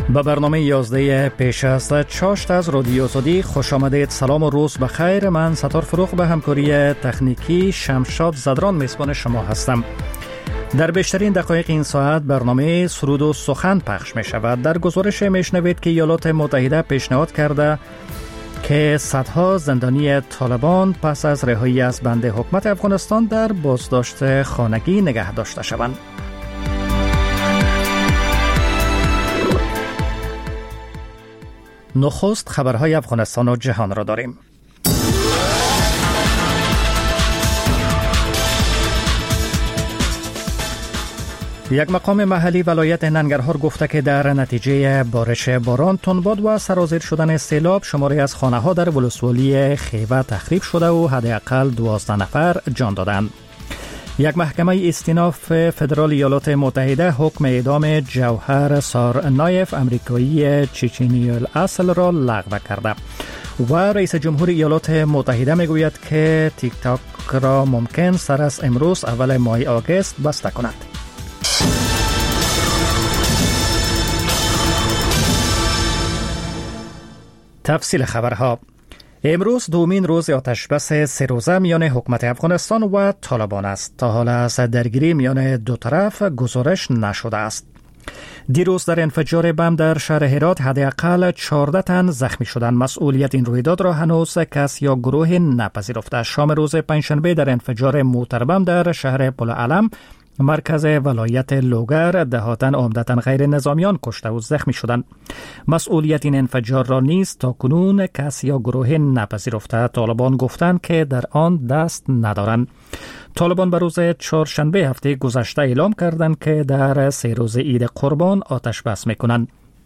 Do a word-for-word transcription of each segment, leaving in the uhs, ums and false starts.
به برنامه یازده پیش از چاشت از رادیو آزادی خوش آمدید. سلام و روز بخیر. من ستار فروغ به همکاری تکنیکی شمشاد زدران میزبان شما هستم. در بیشترین دقایق این ساعت برنامه سرود و سخن پخش می شود. در گزارش می شنوید که ایالات متحده پیشنهاد کرده که صدها زندانی طالبان پس از رهایی از بند حکومت افغانستان در بازداشت خانگی نگه داشته شوند. نخست خبرهای افغانستان و جهان را داریم. یک مقام محلی ولایت ننگرهار گفته که در نتیجه بارش باران، تندباد و سرازیر شدن سیلاب شماری از خانه‌ها در ولسوالی خیوه تخریب شده و حداقل دوازده نفر جان دادند. یک محکمه استیناف فدرال ایالات متحده حکم اعدام جوهر سارنایف امریکایی چچنی الاصل را لغو کرده و رئیس جمهور ایالات متحده میگوید که تیک تاک را ممکن سر از امروز اول ماه آگوست بسته کند. تفصیل خبرها. امروز دومین روز آتشبس سه روزه میان حکومت افغانستان و طالبان است. تا حالا از درگیری میان دو طرف گزارش نشده است. دیروز در انفجار بم در شهر هرات حداقل چهارده تن زخمی شدند. مسئولیت این رویداد را هنوز کس یا گروه نپذیرفته. شام روز پنجشنبه در انفجار موتر بم در شهر پلعلم مرکز ولایت لوگر دهاتن عمدتاً غیر نظامیان کشته و زخمی شدند. مسئولیت این انفجار را نیز تا کنون کسی یا گروه نپذیرفته. طالبان گفتند که در آن دست ندارند. طالبان به روز چهارشنبه هفته گذشته اعلام کردند که در سه روز عید قربان آتش بس میکنند.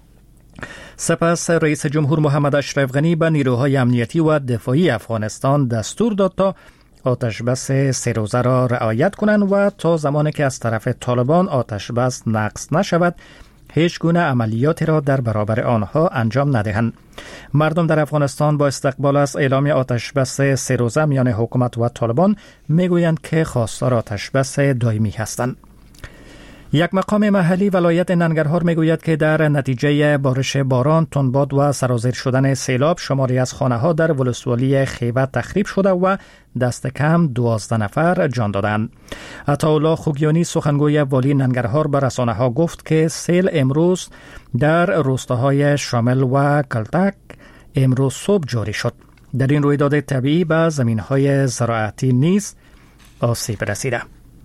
سپس رئیس جمهور محمد اشرف غنی به نیروهای امنیتی و دفاعی افغانستان دستور داد تا آتش بس سه روزه را رعایت کنند و تا زمانی که از طرف طالبان آتش بس نقض نشود هیچ گونه عملیاتی را در برابر آنها انجام ندهند. مردم در افغانستان با استقبال از اعلام آتش بس سه روزه میان حکومت و طالبان میگویند که خواستار آتش بس دائمی هستند. یک مقام محلی ولایت ننگرهار میگوید که در نتیجه بارش باران، تندباد و سرازیر شدن سیلاب شماری از خانه‌ها در ولسوالی خیوه تخریب شده و دست کم دوازده نفر جان دادند. عطاالله خوگیانی سخنگوی والی ننگرهار به رسانه‌ها گفت که سیل امروز در روستاهای شامل و کلتک امروز صبح جاری شد. در این رویداد طبیعی به زمین‌های زراعتی نیز آسیب رسیده.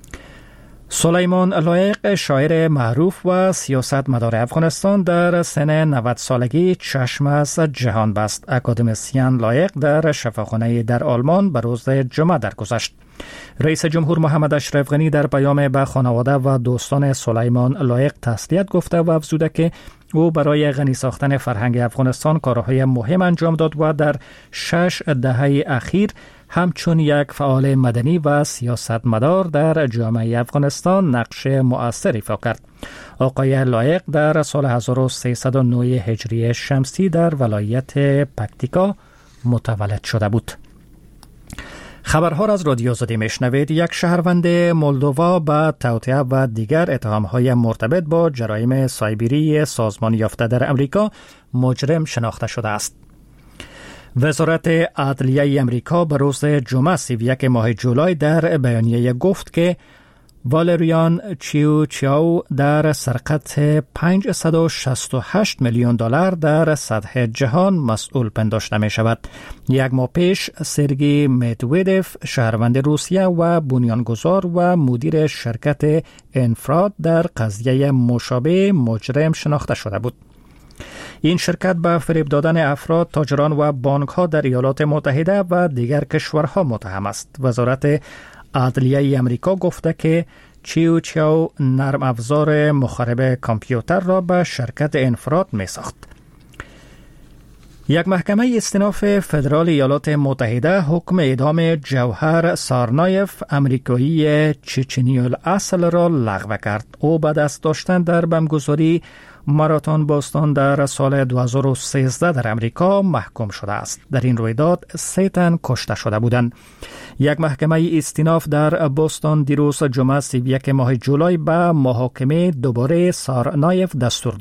سلیمان لایق شاعر معروف و سیاستمدار افغانستان در سن نود سالگی چشم از جهان بست. اکادمیسین لایق در شفاخانه در آلمان به روز جمعه درگذشت. رئیس جمهور محمد اشرف غنی در پیام به خانواده و دوستان سلیمان لایق تسلیت گفته و افزوده که او برای غنی ساختن فرهنگ افغانستان کارهای مهم انجام داد و در شش دهه اخیر همچون یک فعال مدنی و سیاستمدار در جامعه افغانستان نقش مؤثر ایفا کرد. آقای لایق در سال هزار و سیصد و نه هجری شمسی در ولایت پکتیکا متولد شده بود. خبرها را از رادیو آزادی میشنوید. یک شهروند مولدووا به توطئه و دیگر اتهام‌های مرتبط با جرایم سایبری سازمان یافته در امریکا مجرم شناخته شده است. وزارت عدلیه امریکا به روز جمعه سی و یک ماه جولای در بیانیه گفت که والریان چیو چیاو در سرقت پانصد و شصت و هشت میلیون دلار در سطح جهان مسئول پنداشته می شود. یک ماه پیش سرگی مدودف شهروند روسیه و بنیانگذار و مدیر شرکت انفراد در قضیه مشابه مجرم شناخته شده بود. این شرکت به فریب دادن افراد، تاجران و بانک‌ها در ایالات متحده و دیگر کشورها متهم است. وزارت عدلیه امریکا گفته که چیو چیاو نرم افزار مخرب کامپیوتر را به شرکت انفراد می ساخت. یک محکمه استیناف فدرال ایالات متحده حکم اعدام جوهر سارنایف امریکایی چچنی الاصل را لغو کرد. او به دست داشتن در بمبگذاری ماراتون بوستون در سال دو هزار و سیزده در امریکا محکوم شده است. در این رویداد سه تن کشته شده بودند. یک محکمه استیناف در بوستون دیروز جمعه سی و یک ماه جولای به محاکمه دوباره سارنایف دستور داد.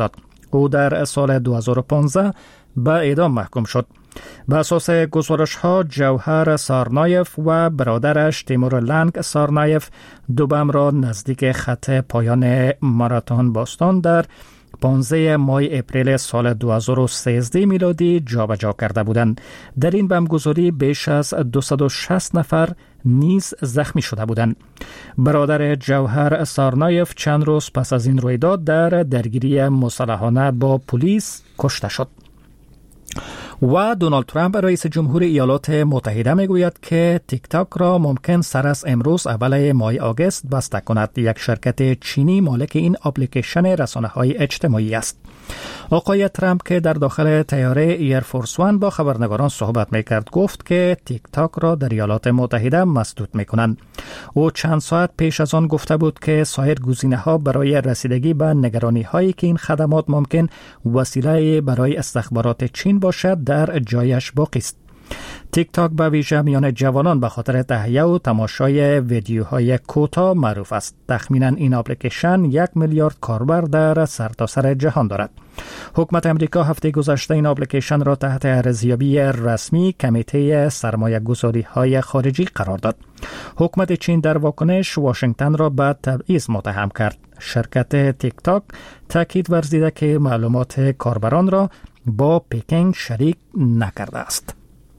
او در سال دو هزار و پانزده به اعدام محکوم شد. به اساس گزارش ها جوهر سارنایف و برادرش تیمور لنگ سارنایف دو بم را نزدیک خط پایان ماراتون باستان در پانزده ماه اپریل سال دو هزار و سیزده میلادی جابجا کرده بودند. در این بمبگذاری بیش از دویست و شصت نفر نیز زخمی شده بودند. برادر جوهر سارنایف چند روز پس از این رویداد در درگیری مسلحانه با پلیس کشته شد. و دونالد ترامپ رئیس جمهور ایالات متحده میگوید که تیک تاک را ممکن سر از امروز اول ماه آگوست بسته کند. یک شرکت چینی مالک این اپلیکیشن رسانه های اجتماعی است. آقای ترامپ که در داخل طیاره ایر فورس وان با خبرنگاران صحبت میکرد گفت که تیک تاک را در ایالات متحده مسدود میکنند. او چند ساعت پیش از آن گفته بود که سایر گزینه ها برای رسیدگی به نگرانی هایی که این خدمات ممکن وسیله برای استخبارات چین باشد در جایش باقی است. تیک تاک به ویژه میان جوانان به خاطر تهیه و تماشای ویدیوهای کوتاه معروف است. تخمیناً این اپلیکیشن یک میلیارد کاربر در سرتاسر جهان دارد. حکومت امریکا هفته گذشته این اپلیکیشن را تحت ارزیابی رسمی کمیته سرمایه گذاری های خارجی قرار داد. حکومت چین در واکنش واشنگتن را به تبعیض متهم کرد. شرکت تیک تاک تاکید ورزیده که معلومات کاربران را با پکینگ شریک نکرده است.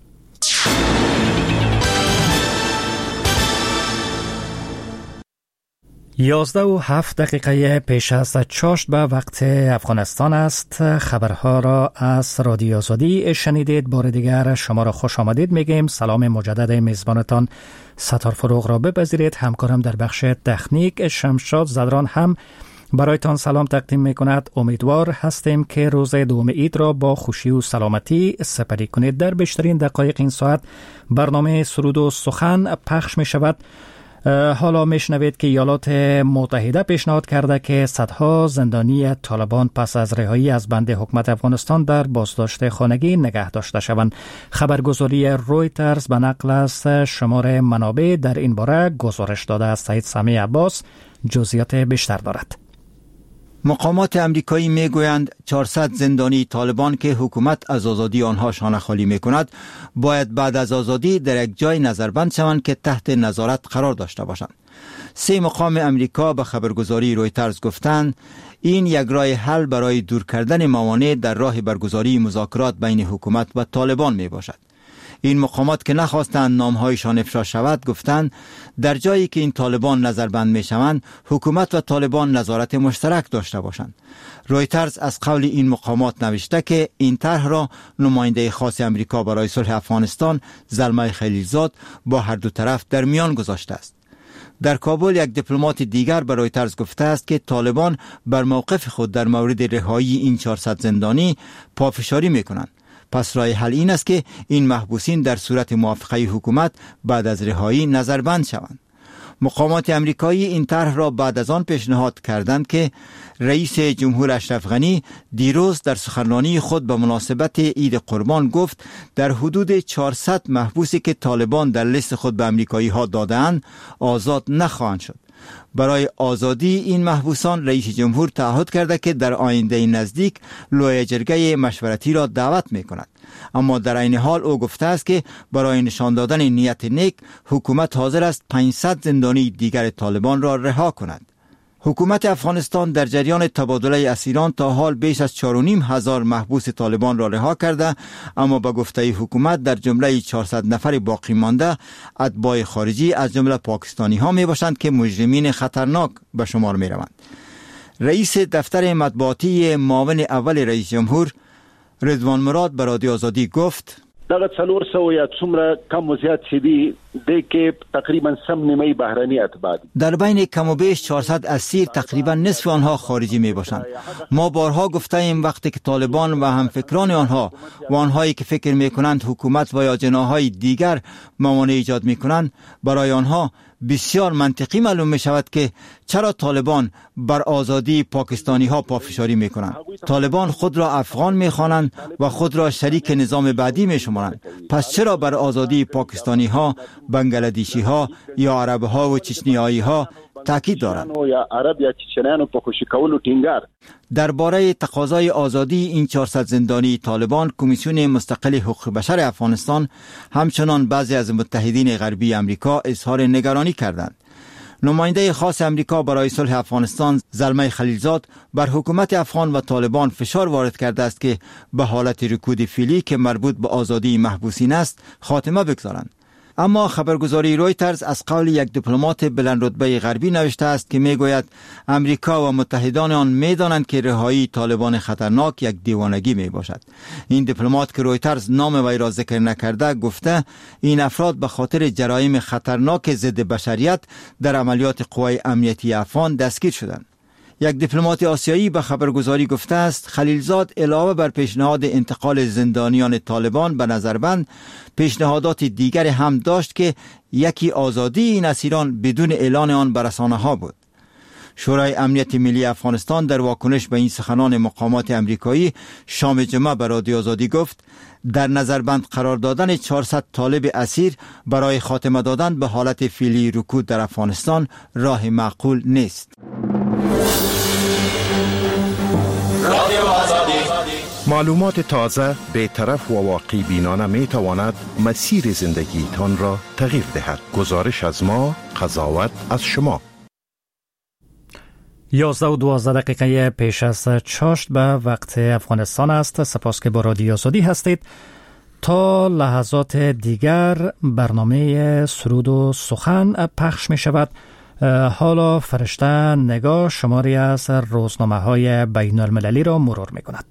یازده و هفت دقیقه پیش از چاشت به وقت افغانستان است. خبرها را از رادیو آزادی شنیدید. بار دیگر شما را خوش آمدید میگیم. سلام مجدد میزبانتان ستار فروغ را بپذیرید. همکارم در بخش تکنیک شمشاد زدران هم برایتان سلام تقدیم می کند. امیدوار هستیم که روز دوم عید را با خوشی و سلامتی سپری کنید. در بیشترین دقایق این ساعت برنامه سرود و سخن پخش می شود. حالا میشنوید که ایالات متحده پیشنهاد کرده که صدها زندانی طالبان پس از رهایی از بند حکومت افغانستان در بازداشت خانگی نگه داشته شوند. خبرگزاری رویترز به نقل از شمار منابع در این باره گزارش داده است. سید سامی عباس جزئیات بیشتر دارد. مقامات امریکایی میگویند چهارصد زندانی طالبان که حکومت از آزادی آنها شانه خالی میکند باید بعد از آزادی در یک جای نظربند شوند که تحت نظارت قرار داشته باشند. سه مقام امریکا به خبرگزاری رویترز گفتند این یک راه حل برای دور کردن موانع در راه برگزاری مذاکرات بین حکومت و طالبان می باشد. این مقامات که نخواستند نامهایشان افشا شود گفتند در جایی که این طالبان نظربند می شوند حکومت و طالبان نظارت مشترک داشته باشند. رویترز از قول این مقامات نوشته که این طرح را نماینده خاص امریکا برای صلح افغانستان زلمه خلیلزاد با هر دو طرف در میان گذاشته است. در کابل یک دیپلمات دیگر به رویترز گفته است که طالبان بر موقف خود در مورد رهایی این چهارصد زندانی پافشاری می کنند. پس راه حل این است که این محبوسین در صورت موافقه حکومت بعد از رهایی نظربند شوند. مقامات امریکایی این طرح را بعد از آن پیشنهاد کردند که رئیس جمهور اشرف غنی دیروز در سخنرانی خود به مناسبت عید قربان گفت در حدود چهارصد محبوسی که طالبان در لیست خود به امریکایی ها دادند آزاد نخواهند شد. برای آزادی این محبوسان رئیس جمهور تعهد کرده که در آینده نزدیک لوی جرگه مشورتی را دعوت می کند. اما در این حال او گفته است که برای نشان دادن نیت نیک حکومت حاضر است پانصد زندانی دیگر طالبان را رها کند. حکومت افغانستان در جریان تبادله اسیران تا حال بیش از چهار و نیم هزار محبوس طالبان را رها کرده، اما به گفته حکومت در جمله چهارصد نفر باقی مانده اتباع خارجی از جمله پاکستانی ها می باشند که مجرمین خطرناک به شمار می روند. رئیس دفتر مطبوعاتی معاون اول رئیس جمهور رضوان مراد به رادیو آزادی گفت دغه څلور سوه یا څومره کم و زیات چې دي د کې تقریبا سم نیمه بهرانی اتباع در بین کم و بیش چهارصد اسیر تقریبا نصف آنها خارجی می باشند. ما بارها گفته ایم وقتی که طالبان و همفکران آنها و آنهایی که فکر می کنند حکومت و یا جناحهای دیگر موانع ایجاد می کنند برای آنها بسیار منطقی معلوم می شود که چرا طالبان بر آزادی پاکستانی ها پافشاری می کنند. طالبان خود را افغان می خوانند و خود را شریک نظام بعدی می شمارند. پس چرا بر آزادی پاکستانی ها، بنگلادیشی ها یا عرب ها و چچنیایی ها تاکید دارد. یا عرب یا چچنیانو په خوشی کولو ټینګار. درباره تقاضای آزادی این چهارصد زندانی طالبان، کمیسیون مستقل حقوق بشر افغانستان همچنان بعضی از متحدین غربی امریکا اظهار نگرانی کردند. نماینده خاص امریکا برای صلح افغانستان زلمه خلیلزاد بر حکومت افغان و طالبان فشار وارد کرده است که به حالت رکود فعلی که مربوط به آزادی محبوسین است خاتمه بگذارند. اما خبرگزاری رویترز از قول یک دیپلمات بلند رتبه غربی نوشته است که میگوید امریکا و متحدان آن میدانند که رهایی طالبان خطرناک یک دیوانگی می باشد. این دیپلمات که رویترز نام وی را ذکر نکرده گفته این افراد به خاطر جرایم خطرناک ضد بشریت در عملیات قوای امنیتی افغان دستگیر شدند. یک دیپلمات آسیایی به خبرگزاری گفته است خلیلزاد علاوه بر پیشنهاد انتقال زندانیان طالبان به نظربند پیشنهادات دیگر هم داشت که یکی آزادی این اسیران بدون اعلان آن به رسانه‌ها بود. شورای امنیت ملی افغانستان در واکنش به این سخنان مقامات امریکایی شام جمعه به رادیو آزادی گفت در نظربند قرار دادن چهارصد طالب اسیر برای خاتمه دادن به حالت فعلی رکود در افغانستان راه معقول نیست. معلومات تازه، بی‌طرف و واقع بینانه می تواند مسیر زندگی تان را تغییر دهد. گزارش از ما، قضاوت از شما. یازده و دوازده دقیقه پیش از چاشت به وقت افغانستان است. سپاس که با رادیو آزادی هستید. تا لحظات دیگر برنامه سرود و سخن پخش می شود. حالا فرشته نگاه شماری از روزنامه های بین المللی را مرور می کند.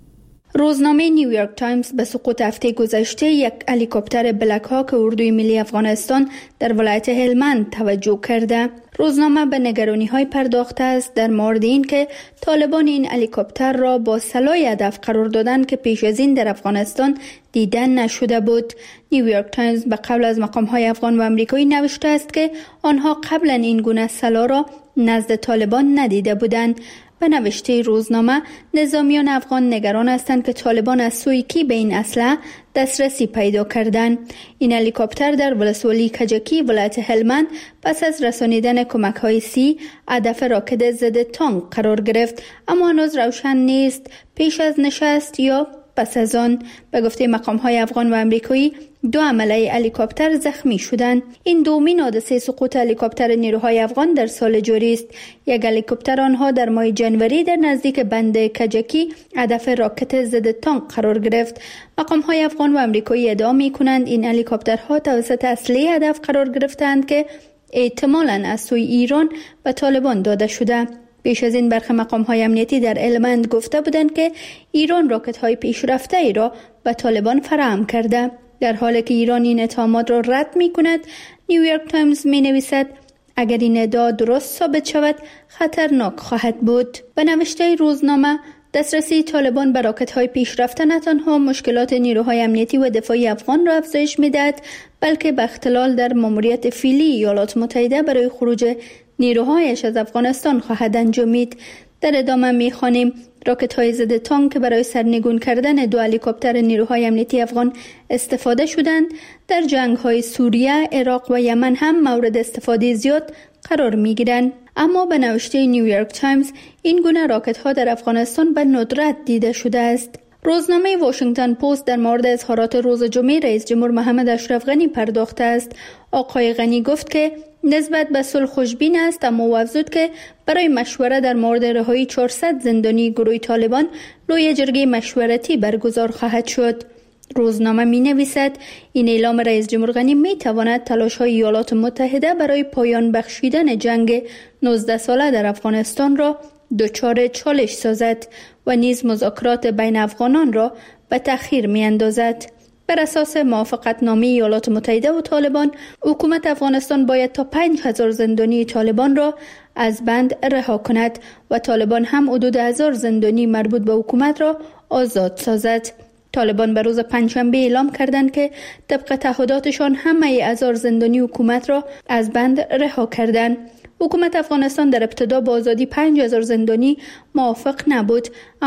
روزنامه نیویورک تایمز به سقوط هفته گذشته یک هلیکوپتر بلک هاک اردوی ملی افغانستان در ولایت هلمند توجه کرده. روزنامه به نگرانی های پرداخته است در مورد این که طالبان این هلیکوپتر را با سلاح هدف قرار دادند که پیش از این در افغانستان دیده نشده بود. نیویورک تایمز به قول از مقام های افغان و امریکایی نوشته است که آنها قبلا این گونه سلاح را نزد طالبان ندیده بودند. به نوشته روزنامه نظامیان افغان نگران هستند که طالبان از سوی کی به این اسلحه دسترسی پیدا کردند. این هلیکوپتر در ولسوالی کجکی ولایت هلمند پس از رسانیدن کمک‌های سی هدف راکت ضد تانک قرار گرفت، اما هنوز روشن نیست پیش از نشست یا پس از آن. به گفته مقام‌های افغان و امریکایی دو عمله هلیکوپتر زخمی شدند. این دومین حادثه سقوط هلیکوپتر نیروهای افغان در سال جاری است. یک هلیکوپتر آنها در ماه جنوری در نزدیک بند کجکی هدف راکت ضد تانک قرار گرفت. مقام‌های افغان و امریکایی ادعا می‌کنند این هلیکوپترها توسط اصلی هدف قرار گرفتند که احتمالاً از سوی ایران به طالبان داده شده. پیش از این برخی مقام‌های امنیتی در هلمند گفته بودند که ایران راکت‌های پیشرفته ای را به طالبان فراهم کرده. در حالی که ایران این اتهامات را رد می‌کند، نیویورک تایمز می‌نویسد اگر این ادعا درست ثابت شود خطرناک خواهد بود. به نوشته روزنامه دسترسی طالبان به راکت‌های پیشرفته نه تنها مشکلات نیروهای امنیتی و دفاعی افغان را افزایش می‌دهد، بلکه به اختلال در ماموریت فعلی ایالات متحده برای خروج نیروهایش از افغانستان خواهد انجامید. در ادامه می‌خوانیم راکت‌های ضد تانک که برای سرنگون کردن دو هلیکوپتر نیروهای امنیتی افغان استفاده شدند در جنگ‌های سوریه، عراق و یمن هم مورد استفاده زیاد قرار می‌گیرند. اما به نوشته نیویورک تایمز این گونه راکت‌ها در افغانستان به ندرت دیده شده است. روزنامه واشنگتن پست در مورد اظهارات روز جمعه رئیس جمهور محمد اشرف غنی پرداخته است. آقای غنی گفت که نسبت به صلح خوشبین است، اما او افزود که برای مشوره در مورد رهایی چهارصد زندانی گروه طالبان لوی جرگه مشورتی برگزار خواهد شد. روزنامه می نویسد این اعلام رئیس جمهور غنی می تواند تلاش های ایالات متحده برای پایان بخشیدن جنگ نوزده ساله در افغانستان را دچار چالش سازد و نیز مذاکرات بین افغانان را به تأخیر می اندازد. بر اساس موافقتنامه ایالات متحده و طالبان، حکومت افغانستان باید تا پنج هزار زندانی طالبان را از بند رها کند و طالبان هم حدود هزار زندانی مربوط به حکومت را آزاد سازد. طالبان به روز پنجشنبه اعلام کردند که طبق تعهداتشان همه هزار زندانی حکومت را از بند رها کردند. حکومت افغانستان در ابتدا با آزادی پنج هزار زندانی موافق نبود.